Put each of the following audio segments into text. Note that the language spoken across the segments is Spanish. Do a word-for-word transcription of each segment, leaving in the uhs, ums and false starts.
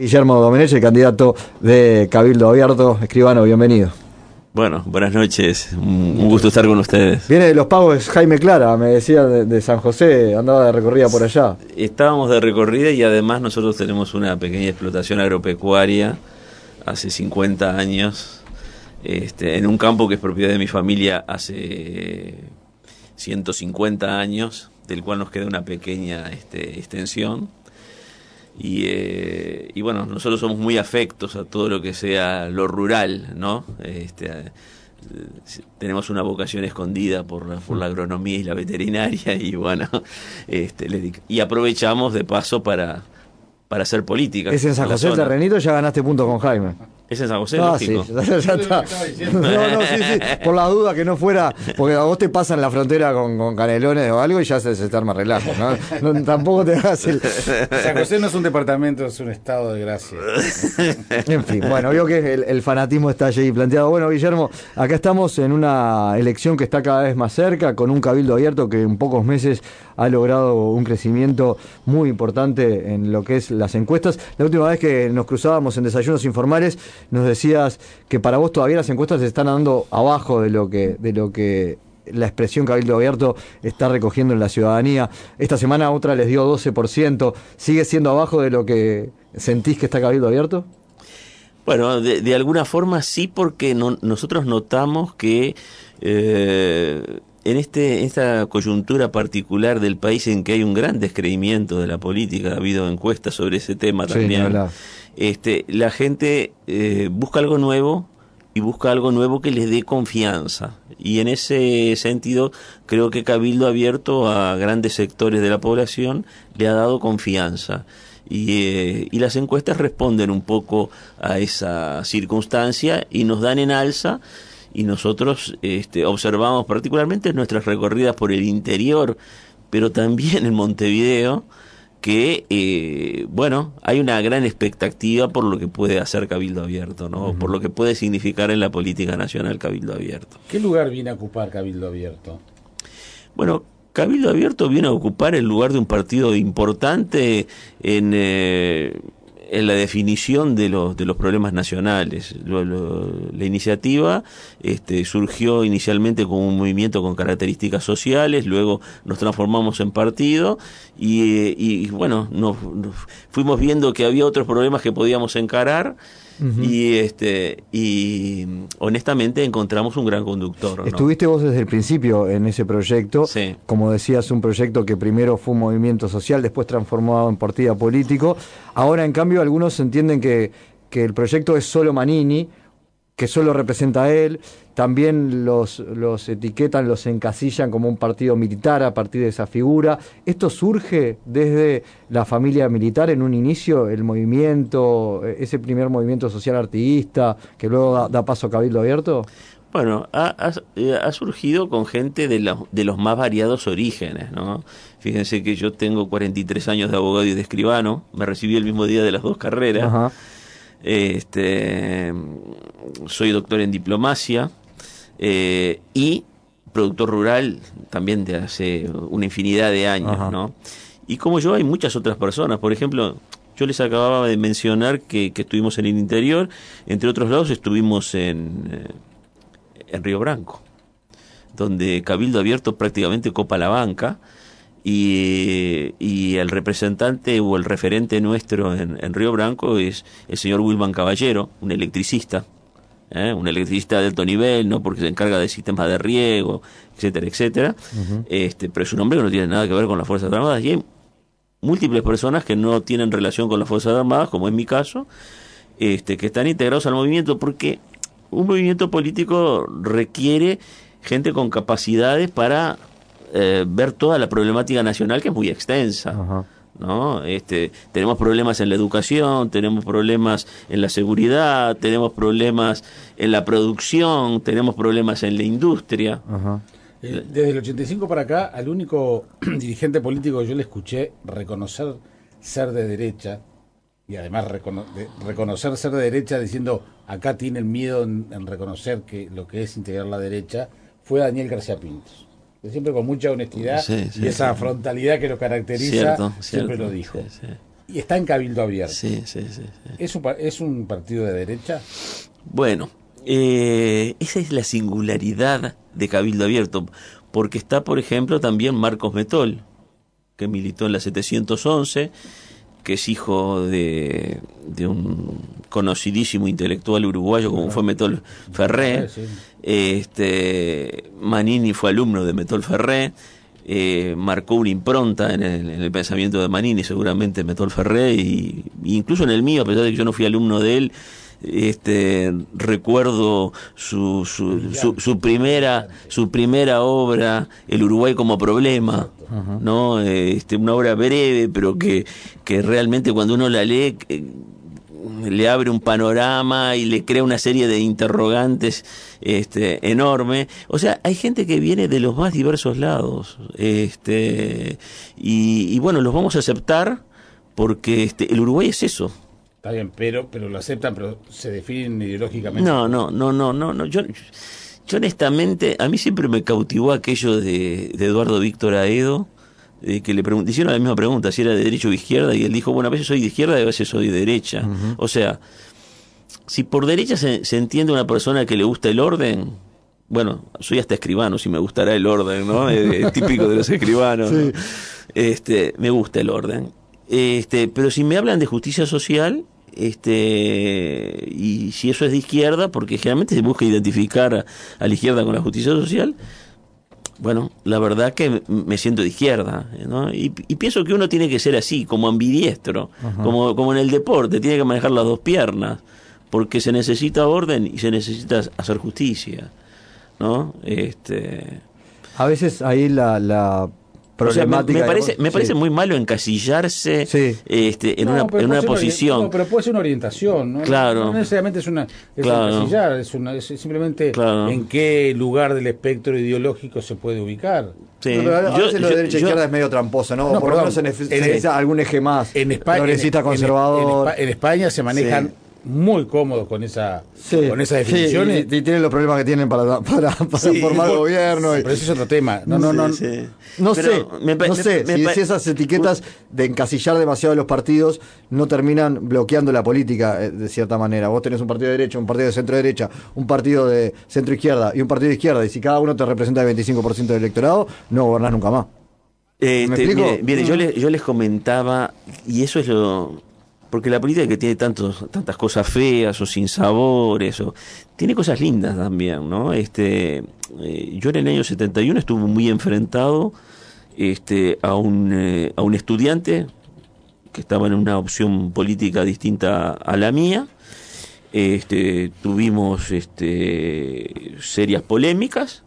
Guillermo Domenech, el candidato de Cabildo Abierto. Escribano, bienvenido. Bueno, buenas noches, un gusto estar con ustedes. Viene de los pagos Jaime Clara, me decía, de, de San José, andaba de recorrida por allá. Estábamos de recorrida y además nosotros tenemos una pequeña explotación agropecuaria hace cincuenta años, este, en un campo que es propiedad de mi familia hace ciento cincuenta años, del cual nos queda una pequeña este, extensión. Y, eh, y bueno, nosotros somos muy afectos a todo lo que sea lo rural, ¿no? Este, eh, tenemos una vocación escondida por la, por la agronomía y la veterinaria y bueno, este, le, y aprovechamos de paso para, para hacer política. Es en San José el terrenito, ya ganaste punto con Jaime. Es en San José, ah, lógico. Sí, ya, ya está. No, no, sí, sí, por la duda que no fuera, porque a vos te pasan la frontera con, con Canelones o algo y ya se, se te arma relajo, ¿no? No, tampoco te hagas el... San José no es un departamento, es un estado de gracia. En fin, bueno, veo que el, el fanatismo está allí planteado. Bueno, Guillermo, acá estamos en una elección que está cada vez más cerca, con un cabildo abierto que en pocos meses ha logrado un crecimiento muy importante en lo que es las encuestas. La última vez que nos cruzábamos en Desayunos Informales, nos decías que para vos todavía las encuestas se están dando abajo de lo que de lo que la expresión Cabildo Abierto está recogiendo en la ciudadanía. Esta semana otra les dio doce por ciento. ¿Sigue siendo abajo de lo que sentís que está Cabildo Abierto? Bueno, de, de alguna forma sí, porque no, nosotros notamos que eh, en este esta coyuntura particular del país en que hay un gran descreimiento de la política, ha habido encuestas sobre ese tema también. Sí, este, la gente eh, busca algo nuevo y busca algo nuevo que les dé confianza. Y en ese sentido creo que Cabildo Abierto a grandes sectores de la población le ha dado confianza. Y, eh, y las encuestas responden un poco a esa circunstancia y nos dan en alza. Y nosotros este, observamos particularmente nuestras recorridas por el interior, pero también en Montevideo, que, eh, bueno, hay una gran expectativa por lo que puede hacer Cabildo Abierto, ¿no? Uh-huh. Por lo que puede significar en la política nacional Cabildo Abierto. ¿Qué lugar viene a ocupar Cabildo Abierto? Bueno, Cabildo Abierto viene a ocupar el lugar de un partido importante en... Eh, en la definición de los de los problemas nacionales. Lo, lo, la iniciativa este, surgió inicialmente como un movimiento con características sociales, luego nos transformamos en partido y, y bueno, nos, nos fuimos viendo que había otros problemas que podíamos encarar. Uh-huh. Y este y honestamente encontramos un gran conductor, ¿no? Estuviste vos desde el principio en ese proyecto, sí. Como decías, un proyecto que primero fue un movimiento social, después transformado en partido político. Ahora, en cambio, algunos entienden que, que el proyecto es solo Manini, que solo representa a él. También los, los etiquetan, los encasillan como un partido militar a partir de esa figura. ¿Esto surge desde la familia militar en un inicio, el movimiento, ese primer movimiento social artiguista que luego da, da paso a Cabildo Abierto? Bueno, ha, ha, ha surgido con gente de, la, de los más variados orígenes, ¿no? Fíjense que yo tengo cuarenta y tres años de abogado y de escribano, me recibí el mismo día de las dos carreras. Ajá. Este, soy doctor en diplomacia eh, y productor rural también de hace una infinidad de años, Ajá. ¿no? Y como yo hay muchas otras personas, por ejemplo, yo les acababa de mencionar que, que estuvimos en el interior, entre otros lados estuvimos en, eh, en Río Branco, donde Cabildo Abierto prácticamente copa la banca. Y, y el representante o el referente nuestro en, en Río Branco es el señor Wilman Caballero, un electricista, ¿eh? un electricista de alto nivel, no porque se encarga de sistemas de riego, etcétera, etcétera. Uh-huh. Este, pero es un hombre que no tiene nada que ver con las Fuerzas Armadas. Y hay múltiples personas que no tienen relación con las Fuerzas Armadas, como es mi caso, este, que están integrados al movimiento, porque un movimiento político requiere gente con capacidades para Eh, ver toda la problemática nacional, que es muy extensa. Ajá. ¿No? Este, tenemos problemas en la educación, tenemos problemas en la seguridad, tenemos problemas en la producción, tenemos problemas en la industria. Ajá. Eh, desde el ochenta y cinco para acá, al único dirigente político que yo le escuché reconocer ser de derecha, y además recono de, reconocer ser de derecha diciendo acá tienen miedo en, en reconocer que lo que es integrar la derecha, fue Daniel García Pintos. Siempre con mucha honestidad, sí, sí, y esa sí. frontalidad que lo caracteriza, cierto, siempre cierto, lo dijo. Sí, sí. Y está en Cabildo Abierto. Sí, sí, sí. sí. ¿Es un, ¿Es un partido de derecha? Bueno, eh, esa es la singularidad de Cabildo Abierto, porque está, por ejemplo, también Marcos Metol, que militó en la setecientos once, que es hijo de, de un conocidísimo intelectual uruguayo como fue Metol Ferré. Sí. Este, Manini fue alumno de Metol Ferré. Eh, marcó una impronta en el, en el pensamiento de Manini, seguramente Metol Ferré, y, y incluso en el mío, a pesar de que yo no fui alumno de él, este recuerdo su su, su, su primera su primera obra, El Uruguay como problema, uh-huh. no este una obra breve, pero que, que realmente cuando uno la lee eh, le abre un panorama y le crea una serie de interrogantes este enorme. O sea, hay gente que viene de los más diversos lados, este y, y bueno, los vamos a aceptar porque este el Uruguay es eso. Está bien, pero pero lo aceptan, pero se definen ideológicamente. No, no, no, no, no, no. Yo, yo honestamente, a mí siempre me cautivó aquello de, de Eduardo Víctor Aedo, eh, que le pregun- hicieron la misma pregunta, si era de derecha o de izquierda, y él dijo, bueno, a veces soy de izquierda y a veces soy de derecha. Uh-huh. O sea, si por derecha se, se entiende una persona que le gusta el orden, bueno, soy hasta escribano, si me gustará el orden, ¿no? Es, es típico de los escribanos. Sí. ¿No? Este, me gusta el orden. Este, pero si me hablan de justicia social, este, y si eso es de izquierda, porque generalmente se busca identificar a, a la izquierda con la justicia social, bueno, la verdad que me siento de izquierda, ¿no? Y, y pienso que uno tiene que ser así, como ambidiestro, como, como en el deporte, tiene que manejar las dos piernas, porque se necesita orden y se necesita hacer justicia, ¿no? Este, a veces ahí la, la o sea, me, me parece, me parece sí. muy malo encasillarse sí. este, en no, una, en una posición. No, pero puede ser una orientación, ¿no? Claro. No necesariamente es una es claro. encasillar, es, una, es simplemente claro. en qué lugar del espectro ideológico se puede ubicar. Sí. No, pero a veces yo, lo de derecha yo, izquierda es medio tramposo, ¿no? no Por lo menos se necesita algún eje más. En España, progresista conservador. En, en, en España se manejan sí. muy cómodos con esa sí, con esas definiciones sí, y, y tienen los problemas que tienen para para, para sí, formar por, gobierno y, pero eso es otro tema no no no sí, sí. no pero sé me, no me, sé me, si, me, si esas etiquetas de encasillar demasiado a los partidos no terminan bloqueando la política de cierta manera. Vos tenés un partido de derecha, un partido de centro derecha, un partido de centro izquierda y un partido de izquierda, y si cada uno te representa el veinticinco por ciento del electorado, no gobernás nunca más. Eh, ¿Me te, explico? Mire, mire, yo les yo les comentaba, y eso es lo porque la política que tiene tantos, tantas cosas feas o sin sabores, o, tiene cosas lindas también, ¿no? Este, eh, yo en el año setenta y uno estuve muy enfrentado este, a, un, eh, a un estudiante que estaba en una opción política distinta a la mía. Este, tuvimos este, serias polémicas.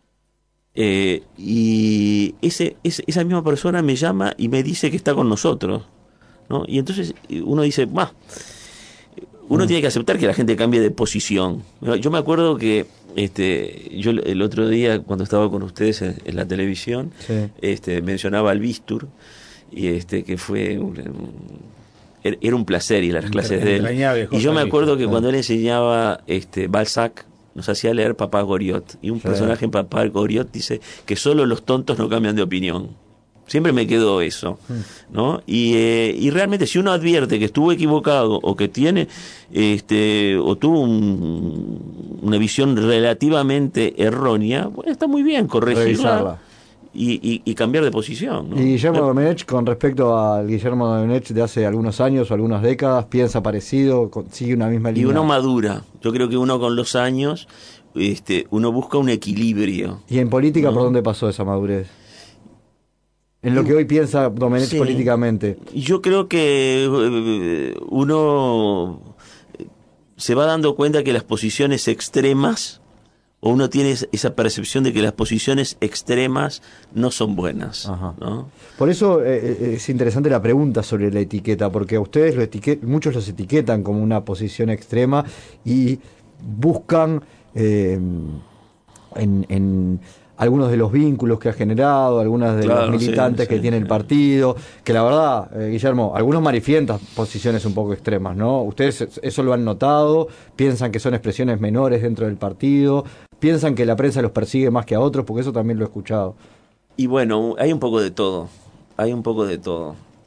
Eh, y ese, ese, esa misma persona me llama y me dice que está con nosotros, ¿no? Y entonces uno dice, bah, uno mm. tiene que aceptar que la gente cambie de posición. Yo me acuerdo que este, yo el otro día cuando estaba con ustedes en, en la televisión, sí. este, mencionaba al Bistur, y este que fue un, un, era un placer ir a las clases de él. Y yo me acuerdo que cuando él enseñaba este, Balzac, nos hacía leer Papá Goriot, y un sí. personaje en Papá Goriot dice que solo los tontos no cambian de opinión. Siempre me quedó eso, ¿no? Y, eh, y realmente si uno advierte que estuvo equivocado o que tiene, este, o tuvo un, una visión relativamente errónea, bueno, está muy bien corregirla y, y, y cambiar de posición, ¿no? Y Guillermo Domenech, con respecto al Guillermo Domenech de hace algunos años o algunas décadas, piensa parecido, sigue una misma línea. Y uno madura. Yo creo que uno con los años, este, uno busca un equilibrio. ¿Y en política, ¿no? por dónde pasó esa madurez? En lo que hoy piensa Domenech sí. políticamente. Yo creo que uno se va dando cuenta que las posiciones extremas, o uno tiene esa percepción de que las posiciones extremas no son buenas. Ajá. ¿No? Por eso eh, es interesante la pregunta sobre la etiqueta, porque a ustedes lo etiquet- muchos los etiquetan como una posición extrema y buscan eh, en... en algunos de los vínculos que ha generado, algunas de claro, los militantes sí, que sí, tiene sí. el partido, que la verdad, eh, Guillermo, algunos manifiestan posiciones un poco extremas, ¿no? Ustedes eso lo han notado, piensan que son expresiones menores dentro del partido, piensan que la prensa los persigue más que a otros, porque eso también lo he escuchado. Y bueno, hay un poco de todo, hay un poco de todo.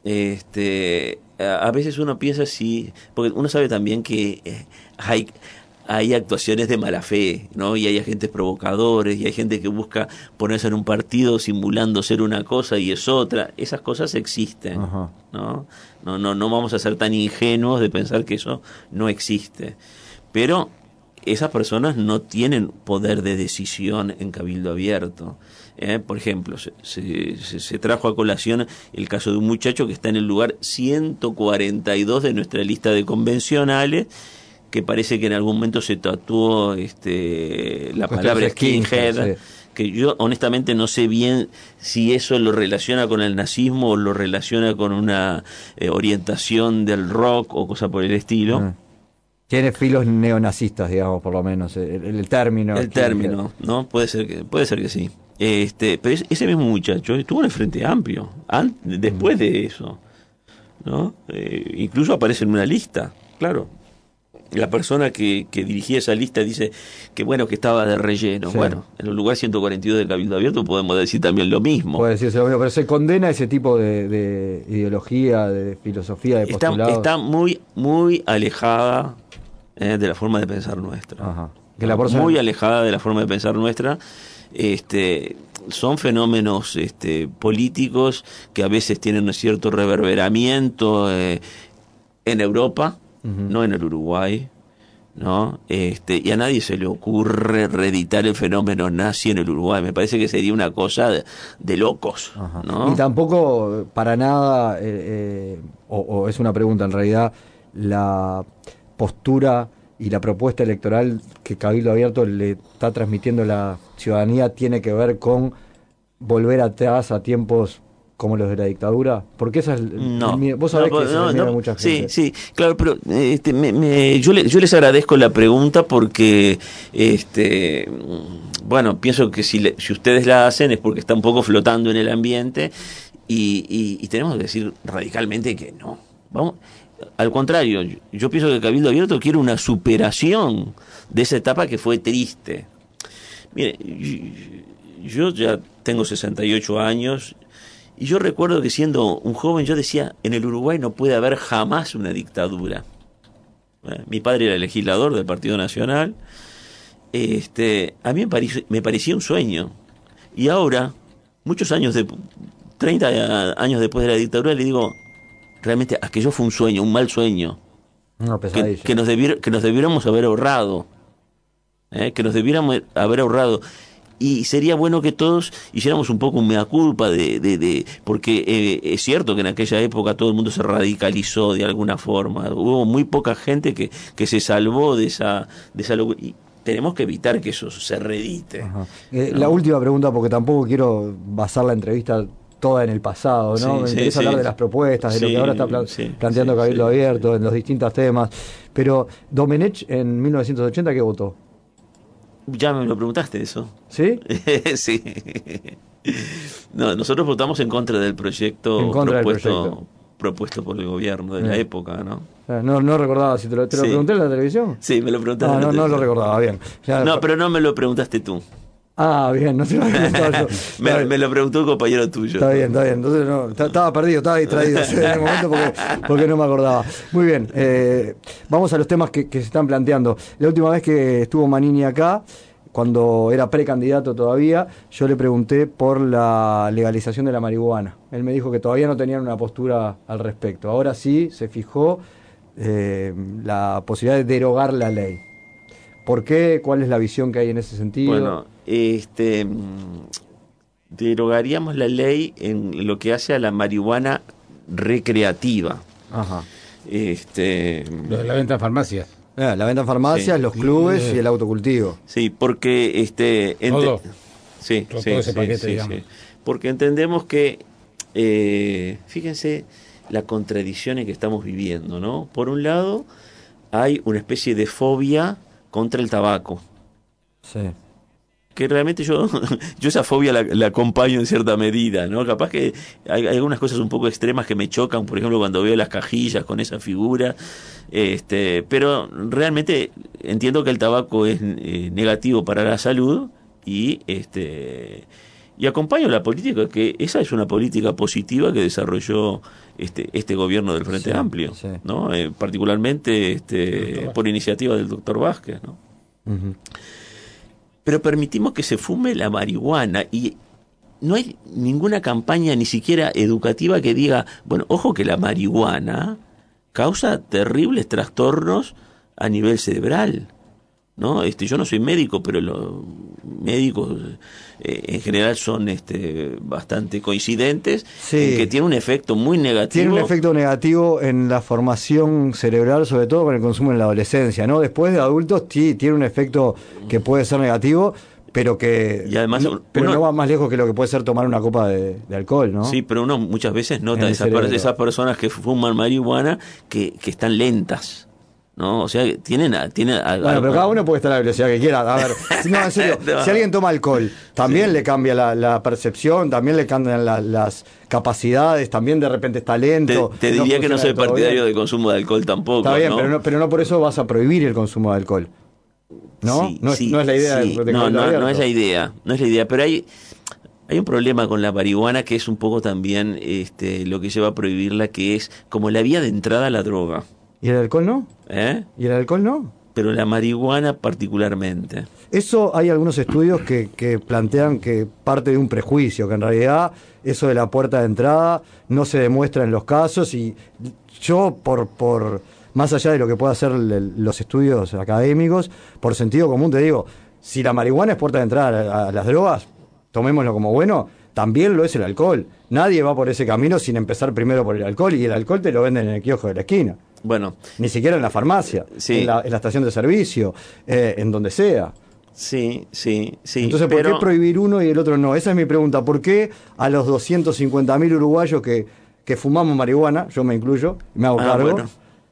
este, a, a veces uno piensa si, porque uno sabe también que eh, hay... hay actuaciones de mala fe, ¿no? Y hay agentes provocadores, y hay gente que busca ponerse en un partido simulando ser una cosa y es otra. Esas cosas existen, Ajá. ¿no? No, no, no vamos a ser tan ingenuos de pensar que eso no existe. Pero esas personas no tienen poder de decisión en Cabildo Abierto. ¿eh? Por ejemplo, se, se, se trajo a colación el caso de un muchacho que está en el lugar ciento cuarenta y dos de nuestra lista de convencionales, que parece que en algún momento se tatuó este, la palabra skinhead, sí. Que yo honestamente no sé bien si eso lo relaciona con el nazismo o lo relaciona con una eh, orientación del rock o cosa por el estilo. Ah. Tiene filos neonazistas, digamos, por lo menos, el, el término. El término, ¿no? Puede ser que, puede ser que sí. Este, pero ese mismo muchacho estuvo en el Frente Amplio, antes, después mm. de eso, ¿no? Eh, incluso aparece en una lista, claro. La persona que, que dirigía esa lista dice que bueno, que estaba de relleno. Sí. Bueno, en el lugar ciento cuarenta y dos del Cabildo Abierto podemos decir también lo mismo. Puede decirse lo mismo, pero se condena ese tipo de, de ideología, de filosofía, de postulado. Está, está muy, muy alejada eh, de la forma de pensar nuestra. Ajá. Que la persona... Muy alejada de la forma de pensar nuestra. Este, son fenómenos este, políticos que a veces tienen un cierto reverberamiento eh, en Europa. Uh-huh. No en el Uruguay, ¿no? Este, y a nadie se le ocurre reeditar el fenómeno nazi en el Uruguay. Me parece que sería una cosa de, de locos, ¿no? Y tampoco para nada, eh, eh, o, o es una pregunta en realidad, la postura y la propuesta electoral que Cabildo Abierto le está transmitiendo a la ciudadanía tiene que ver con volver atrás a tiempos como los de la dictadura, porque esa es no, el, vos sabés no, que no, se le no, mucha gente. Sí, sí, claro, pero este, me, me, yo, le, yo les agradezco la pregunta porque, este, bueno, pienso que si, le, si ustedes la hacen es porque está un poco flotando en el ambiente y, y, y tenemos que decir radicalmente que no. Vamos, al contrario, yo, yo pienso que Cabildo Abierto quiere una superación de esa etapa que fue triste. Mire, yo, yo ya tengo sesenta y ocho años. Y yo recuerdo que siendo un joven yo decía, en el Uruguay no puede haber jamás una dictadura. Bueno, mi padre era legislador del Partido Nacional. Este, a mí me pareció, me parecía un sueño. Y ahora, muchos años de, treinta años después de la dictadura, le digo, realmente aquello fue un sueño, un mal sueño. Una pesadilla. Que, que, nos, debier, que nos debiéramos haber ahorrado. ¿eh? Que nos debiéramos haber ahorrado. Y sería bueno que todos hiciéramos un poco un mea culpa de, de, de porque eh, es cierto que en aquella época todo el mundo se radicalizó de alguna forma. Hubo muy poca gente que, que se salvó de esa, de esa locura. Y tenemos que evitar que eso se reedite. Eh, ¿no? La última pregunta, porque tampoco quiero basar la entrevista toda en el pasado, ¿no? Sí, Me sí, interesa sí. hablar de las propuestas, de sí, lo que ahora está pla- sí, planteando sí, Cabildo sí, Abierto, sí. en los distintos temas. Pero Domenech en mil novecientos ochenta, ¿qué votó? Ya me lo preguntaste eso. ¿Sí? Sí. No, nosotros votamos en contra del proyecto, En contra propuesto, del proyecto. propuesto por el gobierno de Bien. la época, ¿no? No, no recordaba, si te lo, te lo Sí. pregunté en la televisión. Sí, me lo preguntaste. No, en la no, no lo televisión. recordaba, bien. Ya, No, pero no me lo preguntaste tú. Ah, bien, no se lo había preguntado yo. me, Está me lo preguntó un compañero tuyo. Está bien, está bien. Entonces no, t- estaba perdido, estaba distraído en el momento porque, porque no me acordaba. Muy bien, eh, vamos a los temas que, que se están planteando. La última vez que estuvo Manini acá, cuando era precandidato todavía, yo le pregunté por la legalización de la marihuana. Él me dijo que todavía no tenían una postura al respecto. Ahora sí se fijó eh, la posibilidad de derogar la ley. ¿Por qué? ¿Cuál es la visión que hay en ese sentido? Bueno, este, derogaríamos la ley en lo que hace a la marihuana recreativa. Ajá. Este, Lo de la venta en farmacias. Eh, la venta en farmacias, Sí. los clubes y el autocultivo. Sí, porque este, ente- Todo. sí, Todo sí, ese sí, paquete, sí, digamos. sí. Porque entendemos que, eh, fíjense la contradicción en que estamos viviendo, ¿no? Por un lado, hay una especie de fobia contra el tabaco. Sí. Que realmente yo yo esa fobia la, la acompaño en cierta medida, ¿no? Capaz que hay, hay algunas cosas un poco extremas que me chocan, por ejemplo, cuando veo las cajillas con esa figura, este, pero realmente entiendo que el tabaco es eh, negativo para la salud y este y acompaño la política, que esa es una política positiva que desarrolló este, este gobierno del Frente sí, Amplio, sí. ¿no? Eh, particularmente este, por iniciativa del doctor Vázquez, ¿no? Uh-huh. Pero permitimos que se fume la marihuana y no hay ninguna campaña ni siquiera educativa que diga, bueno, ojo que la marihuana causa terribles trastornos a nivel cerebral, ¿no? Este, yo no soy médico, pero los médicos eh, en general son este, bastante coincidentes sí. en que tiene un efecto muy negativo. Tiene un efecto negativo en la formación cerebral, sobre todo con el consumo en la adolescencia, ¿no? Después de adultos sí tiene un efecto que puede ser negativo, pero que y además, no, pero uno, no va más lejos que lo que puede ser tomar una copa de, de alcohol, ¿no? Sí, pero uno muchas veces nota esas, per, esas personas que fuman marihuana que, que están lentas, ¿no? O sea, tienen... tienen bueno, a, pero cada uno puede estar a la velocidad que quiera. A ver, no, en serio, no. Si alguien toma alcohol, también sí. le cambia la, la percepción, también le cambian la, las capacidades, también de repente está lento. Te, te diría no que no soy partidario del consumo de alcohol tampoco. Está bien, ¿no? Pero, no, pero no por eso vas a prohibir el consumo de alcohol. ¿No? Sí, no, sí, es, no es la idea sí. de, de no, no, no es la idea, no es la idea, pero hay... Hay un problema con la marihuana que es un poco también este, lo que lleva a prohibirla, que es como la vía de entrada a la droga. ¿Y el alcohol no? ¿Eh? ¿Y el alcohol no? Pero la marihuana particularmente. Eso hay algunos estudios que, que plantean que parte de un prejuicio, que en realidad eso de la puerta de entrada no se demuestra en los casos y yo por... por más allá de lo que pueda hacer el, los estudios académicos, por sentido común te digo, si la marihuana es puerta de entrada a, a las drogas, tomémoslo como bueno, también lo es el alcohol. Nadie va por ese camino sin empezar primero por el alcohol, y el alcohol te lo venden en el kiosco de la esquina. Bueno. Ni siquiera en la farmacia, sí. en, la, en la estación de servicio, eh, en donde sea. Sí, sí, sí. Entonces, ¿por pero... qué prohibir uno y el otro no? Esa es mi pregunta. ¿Por qué a los doscientos cincuenta mil uruguayos que, que fumamos marihuana, yo me incluyo, me hago ah, cargo, bueno.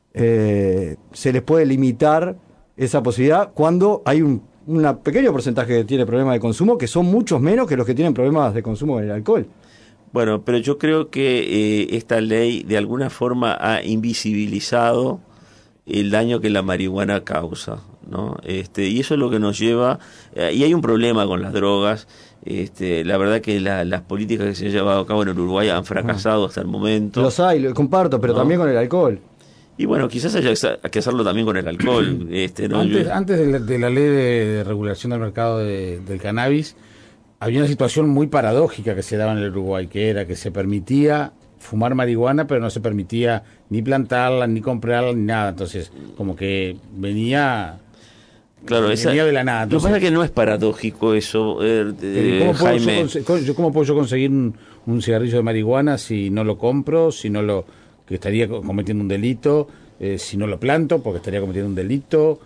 eh, se les puede limitar esa posibilidad cuando hay un un pequeño porcentaje que tiene problemas de consumo, que son muchos menos que los que tienen problemas de consumo del alcohol? Bueno, pero yo creo que eh, esta ley de alguna forma ha invisibilizado el daño que la marihuana causa, ¿no? Este, y eso es lo que nos lleva, eh, y hay un problema con las drogas. Este, la verdad que la, las políticas que se han llevado a cabo en el Uruguay han fracasado hasta el momento. Los hay, lo comparto, pero ¿no? También con el alcohol. Y bueno, quizás haya que hacerlo también con el alcohol. Este, ¿no? Antes, Yo... antes de, la, de la ley de, de regulación del mercado de, del cannabis, había una situación muy paradójica que se daba en el Uruguay, que era que se permitía fumar marihuana, pero no se permitía ni plantarla, ni comprarla, ni nada. Entonces, como que venía... Claro, venía esa, de la nada. Entonces, lo que pasa es que no es paradójico eso, eh, eh, ¿cómo, puedo Jaime. yo, yo, ¿Cómo puedo yo conseguir un, un cigarrillo de marihuana si no lo compro, si no lo... que estaría cometiendo un delito, eh, si no lo planto, porque estaría cometiendo un delito?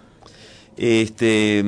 Este,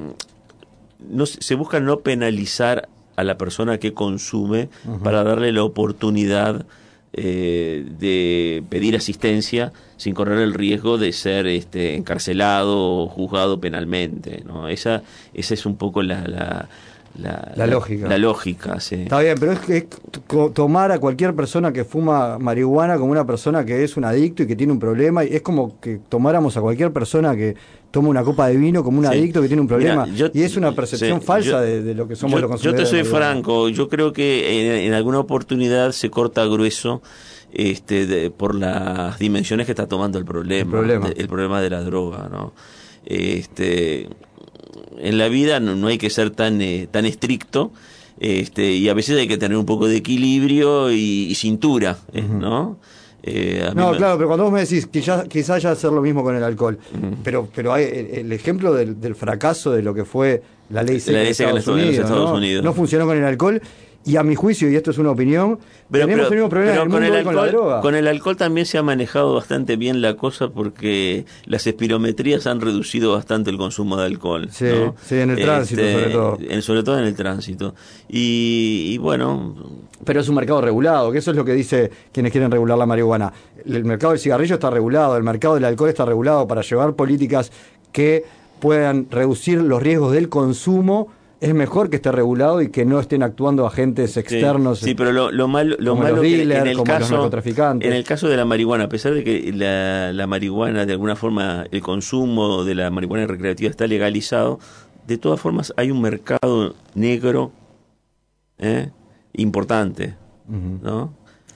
no, se busca no penalizar a la persona que consume uh-huh. para darle la oportunidad eh, de pedir asistencia sin correr el riesgo de ser este, encarcelado o juzgado penalmente, ¿no? Esa, esa es un poco la... la La, la, la lógica. La lógica, sí. Está bien, pero es que es tomar a cualquier persona que fuma marihuana como una persona que es un adicto y que tiene un problema, y es como que tomáramos a cualquier persona que toma una copa de vino como un sí. adicto que tiene un problema. Mira, yo, y es una percepción sí, falsa yo, de, de lo que somos yo, los consumidores. Yo te soy franco, yo creo que en, en alguna oportunidad se corta grueso este, de, por las dimensiones que está tomando el problema, el problema, de, el problema de la droga, ¿no? Este... En la vida no, no hay que ser tan eh, tan estricto, este, y a veces hay que tener un poco de equilibrio y, y cintura, eh, uh-huh. ¿no? Eh, no, me... claro, pero cuando vos me decís que quizás quizá haya hacer lo mismo con el alcohol, uh-huh. pero pero hay el, el ejemplo del, del fracaso de lo que fue la ley seca, la ley seca en, Estados, Unidos, en los Estados ¿no? Unidos. No funcionó con el alcohol. Y a mi juicio, y esto es una opinión, pero, tenemos pero, el mismo problema pero en el con mundo el alcohol, con la droga. Con el alcohol también se ha manejado bastante bien la cosa, porque las espirometrías han reducido bastante el consumo de alcohol. Sí, ¿no? sí, en el este, tránsito sobre todo. En, sobre todo en el tránsito. Y, y bueno... Pero es un mercado regulado, que eso es lo que dice quienes quieren regular la marihuana. El mercado del cigarrillo está regulado, el mercado del alcohol está regulado para llevar políticas que puedan reducir los riesgos del consumo. Es mejor que esté regulado y que no estén actuando agentes externos. Sí, sí, pero lo, lo malo, lo como malo los dealers, que en el como caso, los narcotraficantes. En el caso de la marihuana, a pesar de que la, la marihuana, de alguna forma, el consumo de la marihuana recreativa está legalizado, de todas formas hay un mercado negro ¿eh? importante, uh-huh. ¿no?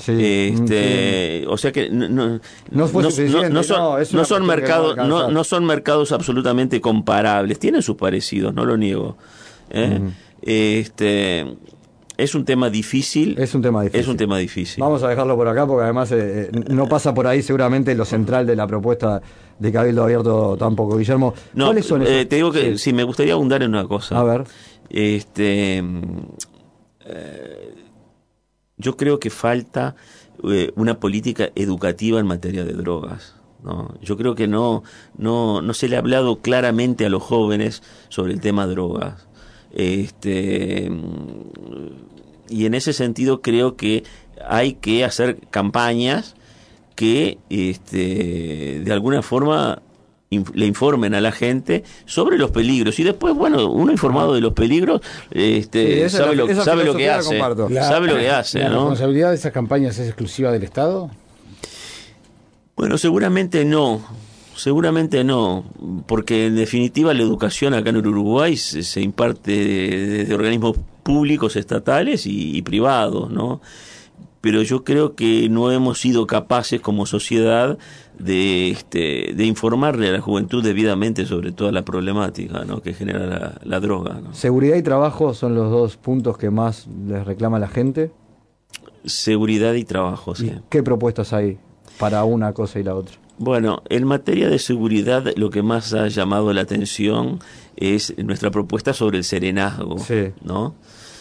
Sí, este, sí. O sea que no, no, no, fue no, suficiente, no son, no, es no son mercados, no, no, no son mercados absolutamente comparables. Tienen sus parecidos, no lo niego. ¿eh? Uh-huh. Este, es un tema difícil. Es un tema difícil. Es un tema difícil. Vamos a dejarlo por acá porque además eh, no pasa por ahí seguramente lo central de la propuesta de Cabildo Abierto tampoco. Guillermo, no, ¿cuáles son esos? Eh, te digo que sí. sí, me gustaría abundar en una cosa. A ver. Este, eh, yo creo que falta eh, una política educativa en materia de drogas. ¿no? Yo creo que no, no, no se le ha hablado claramente a los jóvenes sobre el tema drogas. Este, y en ese sentido creo que hay que hacer campañas que este, de alguna forma inf- le informen a la gente sobre los peligros y después, bueno, uno informado de los peligros este, sí, sabe, la, lo, sabe lo que hace la, sabe lo que hace ¿La ¿no? responsabilidad de esas campañas es exclusiva del Estado? Bueno, seguramente no Seguramente no, porque en definitiva la educación acá en Uruguay se, se imparte desde organismos públicos, estatales y, y privados, ¿no? Pero yo creo que no hemos sido capaces como sociedad de, este, de informarle a la juventud debidamente sobre toda la problemática, ¿no? que genera la, la droga, ¿no? ¿Seguridad y trabajo son los dos puntos que más les reclama la gente? Seguridad y trabajo, sí. ¿Y qué propuestas hay para una cosa y la otra? Bueno, en materia de seguridad lo que más ha llamado la atención es nuestra propuesta sobre el serenazgo, sí. ¿no?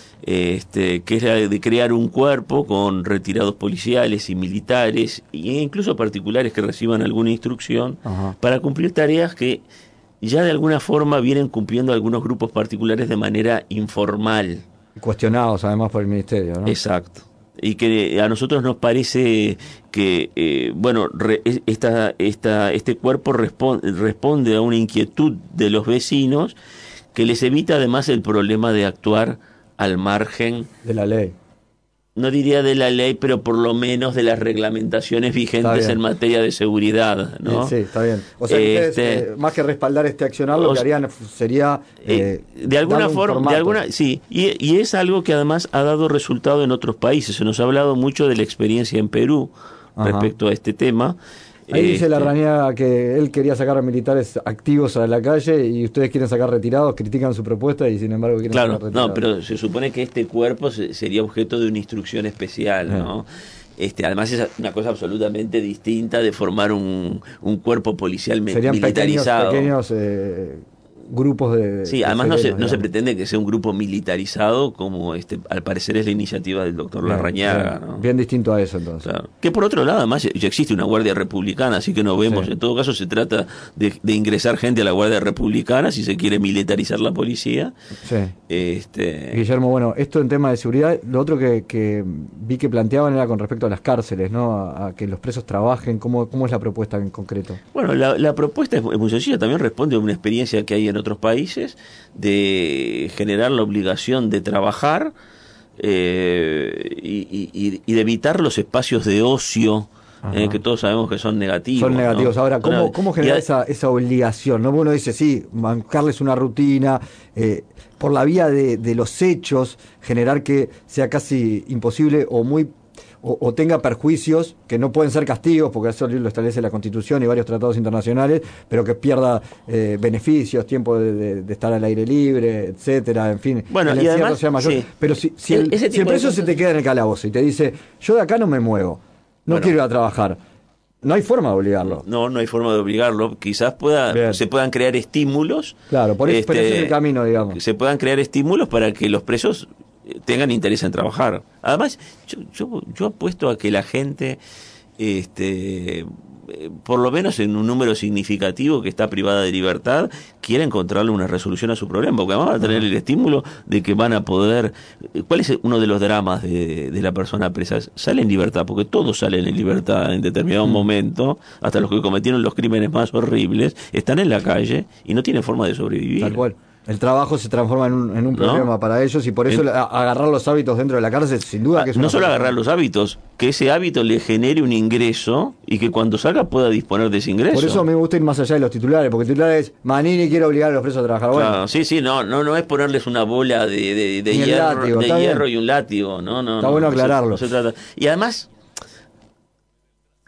Este, que es la de crear un cuerpo con retirados policiales y militares e incluso particulares que reciban alguna instrucción Ajá. para cumplir tareas que ya de alguna forma vienen cumpliendo algunos grupos particulares de manera informal. Cuestionados además por el ministerio, ¿no? Exacto. Y que a nosotros nos parece que eh, bueno re, esta, esta, este cuerpo responde, responde a una inquietud de los vecinos que les evita además el problema de actuar al margen de la ley. No diría de la ley, pero por lo menos de las reglamentaciones vigentes en materia de seguridad, ¿no? Sí, sí, está bien. O sea, este, ustedes, eh, más que respaldar este accionar, lo que harían sería eh, eh, de alguna forma, de alguna, sí, y, y es algo que además ha dado resultado en otros países. Se nos ha hablado mucho de la experiencia en Perú Ajá. respecto a este tema. Ahí este, dice Larrañaga que él quería sacar a militares activos a la calle y ustedes quieren sacar retirados, critican su propuesta y sin embargo quieren claro, sacar retirados. No, pero se supone que este cuerpo se, sería objeto de una instrucción especial, eh. ¿no? Este, además es una cosa absolutamente distinta de formar un, un cuerpo policial me, Serían militarizado. Pequeños, pequeños eh, grupos de... Sí, de además no, se, serenos, no se pretende que sea un grupo militarizado como este al parecer es la iniciativa del doctor Larrañaga. Bien, ¿no? bien distinto a eso entonces. Claro. Que por otro lado además ya existe una Guardia Republicana, así que no vemos, sí. En todo caso se trata de, de ingresar gente a la Guardia Republicana si se quiere militarizar la policía. Sí. Este... Guillermo, bueno, esto en tema de seguridad, lo otro que, que vi que planteaban era con respecto a las cárceles, ¿no? A, a que los presos trabajen, ¿cómo, cómo es la propuesta en concreto? Bueno, la, la propuesta es muy sencilla, también responde a una experiencia que hay en otros países de generar la obligación de trabajar eh, y, y, y de evitar los espacios de ocio eh, que todos sabemos que son negativos. Son negativos. ¿no? Ahora, ¿cómo, cómo generar a... esa, esa obligación? ¿No? Uno dice, sí, marcarles una rutina, eh, por la vía de, de los hechos, generar que sea casi imposible o muy O, o tenga perjuicios que no pueden ser castigos, porque eso lo establece la Constitución y varios tratados internacionales, pero que pierda eh, beneficios, tiempo de, de, de estar al aire libre, etcétera, en fin, bueno, el y además, sea mayor. Sí. Pero si, si el, si el preso se te queda en el calabozo y te dice, yo de acá no me muevo, no bueno, quiero ir a trabajar, no hay forma de obligarlo. No, no hay forma de obligarlo. Quizás pueda, se puedan crear estímulos. Claro, por eso, este, pero ese es el camino, digamos. Se puedan crear estímulos para que los presos tengan interés en trabajar. Además, yo, yo, yo apuesto a que la gente, este, por lo menos en un número significativo que está privada de libertad, quiere encontrarle una resolución a su problema, porque además van a tener el estímulo de que van a poder... ¿Cuál es uno de los dramas de, de la persona presa? Sale en libertad, porque todos salen en libertad en determinado mm. momento, hasta los que cometieron los crímenes más horribles, están en la calle y no tienen forma de sobrevivir. Tal cual. El trabajo se transforma en un, en un problema ¿no? para ellos y por eso el, agarrar los hábitos dentro de la cárcel sin duda que es una no solo persona. Agarrar los hábitos, que ese hábito le genere un ingreso y que cuando salga pueda disponer de ese ingreso. Por eso me gusta ir más allá de los titulares, porque el titular es Manini quiere obligar a los presos a trabajar. Bueno, claro, sí, sí, no, no, no es ponerles una bola de, de, de hierro, látigo, de hierro y un látigo, no, no. Está no, bueno no aclararlo. Se, no se trata. Y además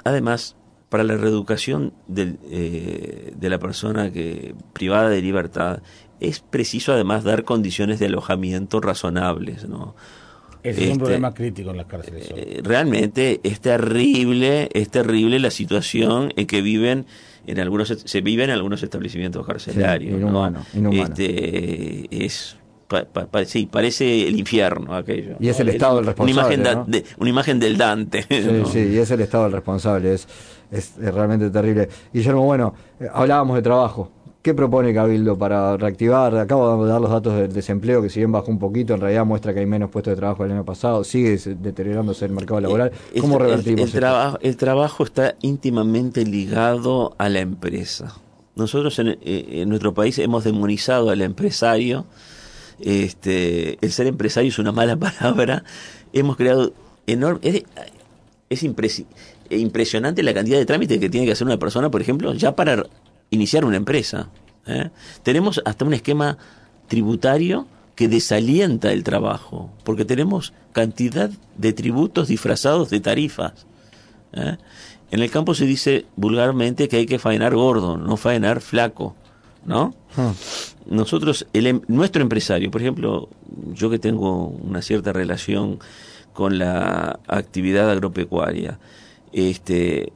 además, para la reeducación del, eh, de la persona que privada de libertad, es preciso además dar condiciones de alojamiento razonables, ¿no? Ese este, es un problema crítico en las cárceles. Eh, realmente es terrible, es terrible la situación en que viven en algunos se vive en algunos establecimientos carcelarios. Sí, inhumano, ¿no? inhumano. Este, es pa, pa, pa, sí, parece el infierno aquello. Y es ¿no? el Estado el responsable. Una imagen, da, ¿no? de, una imagen del Dante. Sí, ¿no? sí, y es el Estado el responsable, es, es, es realmente terrible. Guillermo, bueno, eh, hablábamos de trabajo. ¿Qué propone Cabildo para reactivar? Acabo de dar los datos del desempleo, que si bien bajó un poquito, en realidad muestra que hay menos puestos de trabajo el año pasado, sigue deteriorándose el mercado laboral. ¿Cómo el, revertimos el, el, esto? trabajo, el trabajo está íntimamente ligado a la empresa. Nosotros en, en nuestro país hemos demonizado al empresario. Este, el ser empresario es una mala palabra. Hemos creado enorme... Es, es impres, impresionante la cantidad de trámites que tiene que hacer una persona, por ejemplo, ya para iniciar una empresa. ¿eh? Tenemos hasta un esquema tributario que desalienta el trabajo, porque tenemos cantidad de tributos disfrazados de tarifas. ¿eh? En el campo se dice vulgarmente que hay que faenar gordo, no faenar flaco, ¿no? Hmm. Nosotros, el, nuestro empresario, por ejemplo, yo que tengo una cierta relación con la actividad agropecuaria, este,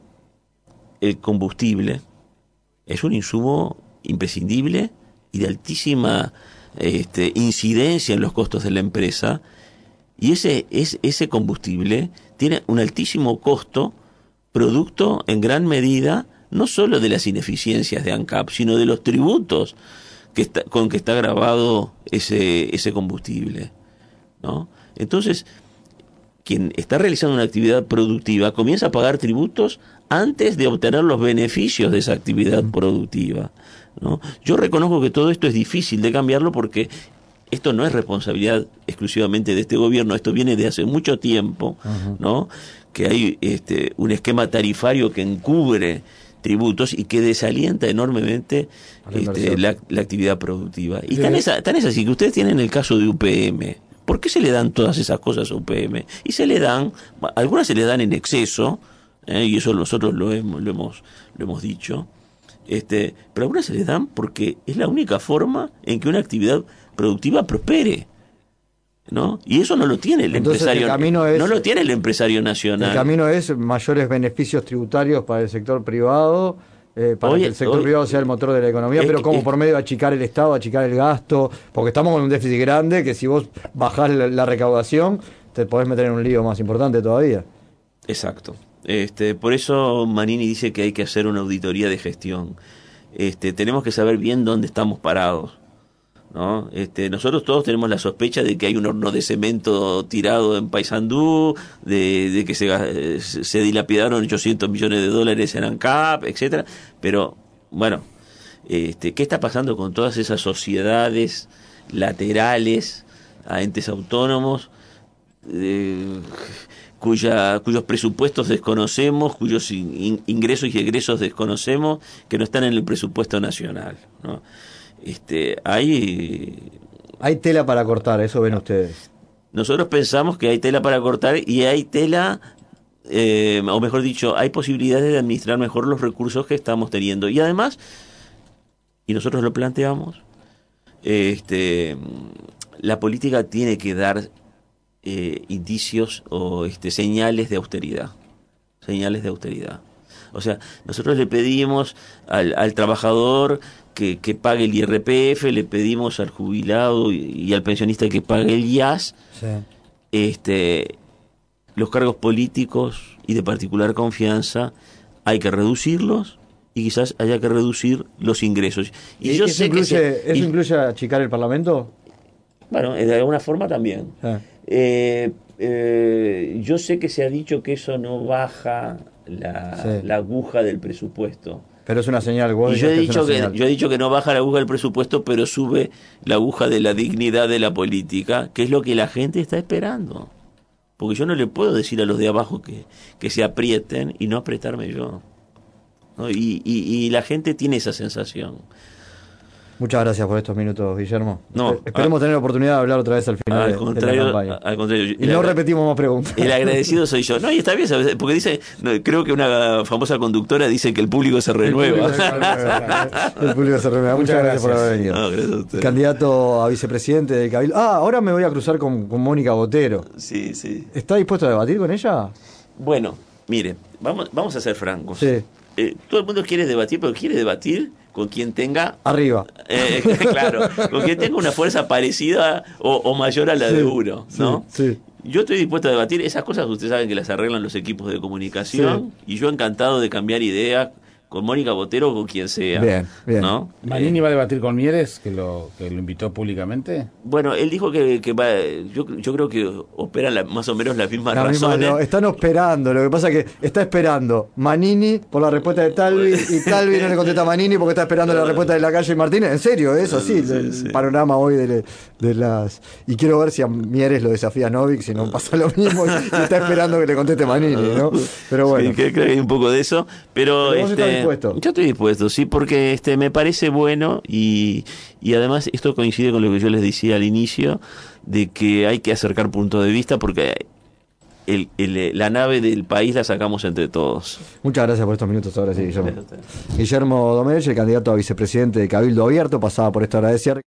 el combustible es un insumo imprescindible y de altísima este, incidencia en los costos de la empresa, y ese, es, ese combustible tiene un altísimo costo, producto en gran medida no solo de las ineficiencias de ANCAP, sino de los tributos que está, con que está grabado ese, ese combustible, ¿no? Entonces, quien está realizando una actividad productiva comienza a pagar tributos antes de obtener los beneficios de esa actividad productiva, ¿no? Yo reconozco que todo esto es difícil de cambiarlo porque esto no es responsabilidad exclusivamente de este gobierno, esto viene de hace mucho tiempo, uh-huh. ¿no? Que hay este, un esquema tarifario que encubre tributos y que desalienta enormemente este, la, la actividad productiva. Y tan es, tan es así que ustedes tienen el caso de U P M. ¿Por qué se le dan todas esas cosas a U P M? Y se le dan, algunas se le dan en exceso, ¿eh? Y eso nosotros lo hemos, lo hemos, lo hemos dicho, este, pero algunas se le dan porque es la única forma en que una actividad productiva prospere, ¿no? Y eso no lo tiene el Entonces, empresario, el camino es, no lo tiene el empresario nacional. El camino es mayores beneficios tributarios para el sector privado, eh, para hoy, que el sector hoy, privado sea el motor de la economía, es, pero como es, por medio de achicar el Estado, achicar el gasto, porque estamos con un déficit grande que si vos bajás la, la recaudación te podés meter en un lío más importante todavía. Exacto. Este, por eso Manini dice que hay que hacer una auditoría de gestión. Este, tenemos que saber bien dónde estamos parados, ¿no? Este, nosotros todos tenemos la sospecha de que hay un horno de cemento tirado en Paysandú, de, de que se, se dilapidaron ochocientos millones de dólares en ANCAP, etcétera. Pero, bueno, este, ¿qué está pasando con todas esas sociedades laterales a entes autónomos eh, cuya, cuyos presupuestos desconocemos, cuyos in, ingresos y egresos desconocemos, que no están en el presupuesto nacional, ¿no? Este, hay hay tela para cortar, eso ven ustedes. Nosotros pensamos que hay tela para cortar y hay tela, eh, o mejor dicho, hay posibilidades de administrar mejor los recursos que estamos teniendo. Y además, y nosotros lo planteamos, este, la política tiene que dar eh, indicios o este, señales de austeridad, señales de austeridad. O sea, nosotros le pedimos al, al trabajador que, que pague el I R P F, le pedimos al jubilado y, y al pensionista que pague el I A S, sí. este, los cargos políticos y de particular confianza hay que reducirlos y quizás haya que reducir los ingresos. Y, ¿Y yo eso, sé incluye, que se, ¿eso y, incluye achicar el Parlamento? Bueno, de alguna forma también. Ah. Eh, eh, yo sé que se ha dicho que eso no baja la, sí. la aguja del presupuesto. Pero es una señal. Vos y yo he, que dicho es una que, señal. yo he dicho que no baja la aguja del presupuesto, pero sube la aguja de la dignidad de la política, que es lo que la gente está esperando. Porque yo no le puedo decir a los de abajo que, que se aprieten y no apretarme yo, ¿no? Y, y, y la gente tiene esa sensación. Muchas gracias por estos minutos, Guillermo. No, Espe- Esperemos a, tener la oportunidad de hablar otra vez al final al de, contrario, de la campaña. Al contrario. Y no repetimos más preguntas. El agradecido soy yo. No, y está bien, ¿sabes? Porque dice, no, creo que una famosa conductora dice que el público se renueva. El público se renueva. El público se renueva. Muchas, Muchas gracias, gracias por haber venido. No, gracias a usted. Candidato a vicepresidente de Cabildo. Ah, ahora me voy a cruzar con, con Mónica Botero. Sí, sí. ¿Está dispuesto a debatir con ella? Bueno, mire, vamos, vamos a ser francos. Sí. Eh, todo el mundo quiere debatir, pero quiere debatir con quien tenga... Arriba. Eh, claro, con quien tenga una fuerza parecida o, o mayor a la sí, de uno, ¿no? Sí, sí. Yo estoy dispuesto a debatir esas cosas, ustedes saben que las arreglan los equipos de comunicación, sí. Y yo encantado de cambiar ideas con Mónica Botero o con quien sea. Bien, bien. ¿No? ¿Manini eh, va a debatir con Mieres, que lo, que lo invitó públicamente? Bueno, él dijo que, que va, yo, yo creo que operan la, más o menos las mismas la razones. Misma, no, están esperando, lo que pasa es que está esperando Manini por la respuesta de Talvi y Talvi no le contesta a Manini porque está esperando la respuesta de Lacalle y Martínez. En serio, es así, sí, el sí. panorama hoy de, de las... Y quiero ver si a Mieres lo desafía Novik, si no pasa lo mismo y está esperando que le conteste Manini, ¿no? Pero bueno. Sí, creo que hay un poco de eso, pero... pero vos este, estás dispuesto. Yo estoy dispuesto, sí, porque este me parece bueno y, y además esto coincide con lo que yo les decía al inicio, de que hay que acercar puntos de vista porque el, el, la nave del país la sacamos entre todos. Muchas gracias por estos minutos ahora sí, Guillermo. Guillermo Domenech, el candidato a vicepresidente de Cabildo Abierto, pasaba por esto a agradecer.